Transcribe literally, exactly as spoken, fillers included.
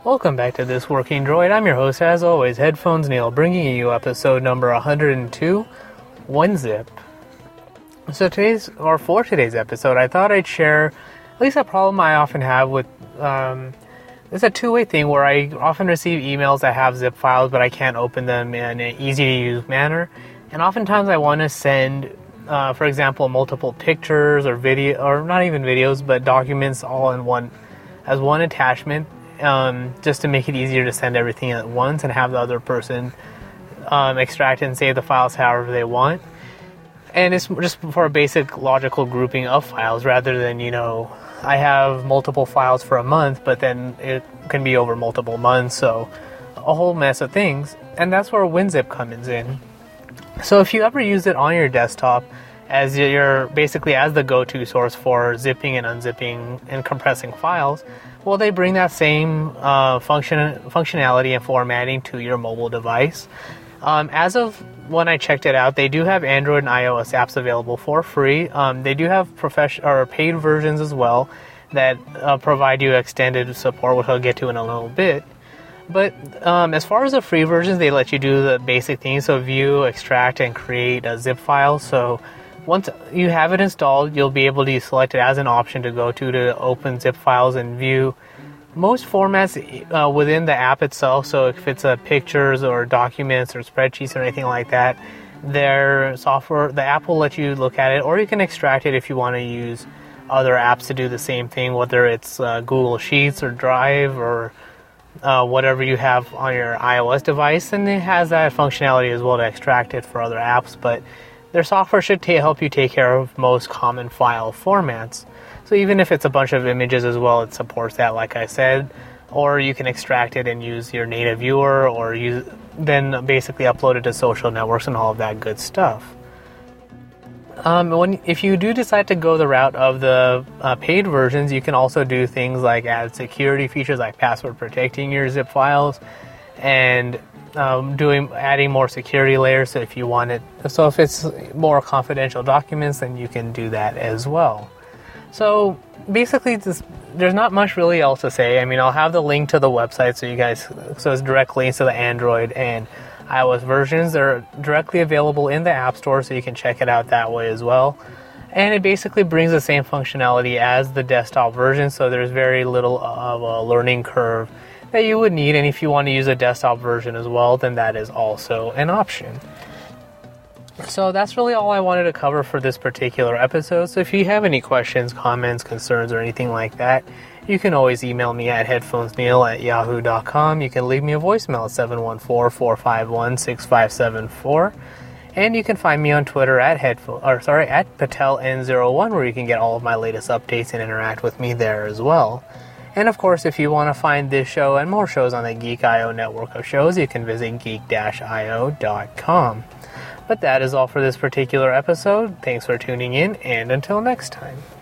Welcome back to This Working Droid. I'm your host, as always, Headphones Neil, bringing you episode number one hundred two, WinZip. So today's, or for today's episode, I thought I'd share at least a problem I often have with, um, it's a two-way thing where I often receive emails that have zip files, but I can't open them in an easy-to-use manner. And oftentimes I want to send, uh, for example, multiple pictures or video, or not even videos, but documents all in one, as one attachment. Um, just to make it easier to send everything at once and have the other person um, extract and save the files however they want. And it's just for a basic logical grouping of files rather than, you know, I have multiple files for a month, but then it can be over multiple months, so a whole mess of things. And that's where WinZip comes in. So if you ever use it on your desktop as your basically as the go-to source for zipping and unzipping and compressing files, well, they bring that same uh, function functionality and formatting to your mobile device. Um, as of when I checked it out, they do have Android and iOS apps available for free. Um, they do have profession or paid versions as well that uh, provide you extended support, which I'll get to in a little bit. But um, as far as the free versions, they let you do the basic things, so view, extract, and create a zip file. So once you have it installed, you'll be able to select it as an option to go to to open zip files and view most formats uh, within the app itself. So if it's uh, pictures or documents or spreadsheets or anything like that, their software, the app will let you look at it, or you can extract it if you want to use other apps to do the same thing, whether it's uh, Google Sheets or Drive or uh, whatever you have on your iOS device. And it has that functionality as well to extract it for other apps, but their software should ta- help you take care of most common file formats. So even if it's a bunch of images as well, it supports that, like I said. Or you can extract it and use your native viewer, or use then basically upload it to social networks and all of that good stuff. Um, when if you do decide to go the route of the uh, paid versions, you can also do things like add security features like password protecting your zip files and Um, doing adding more security layers. So if you want it, so if it's more confidential documents, then you can do that as well. So basically, this, there's not much really else to say. I mean, I'll have the link to the website so you guys, so it's direct links to the Android and iOS versions. They're directly available in the App Store, so you can check it out that way as well. And it basically brings the same functionality as the desktop version, so there's very little of a learning curve that you would need. And if you want to use a desktop version as well, then that is also an option. So that's really all I wanted to cover for this particular episode. So if you have any questions, comments, concerns, or anything like that, you can always email me at headphonesneil at yahoo dot com. You can leave me a voicemail at seven one four, four five one, six five seven four. And you can find me on Twitter at headphone or sorry at Patel N zero one, where you can get all of my latest updates and interact with me there as well. And of course, if you want to find this show and more shows on the Geek dot I O network of shows, you can visit geek dash I O dot com. But that is all for this particular episode. Thanks for tuning in, and until next time.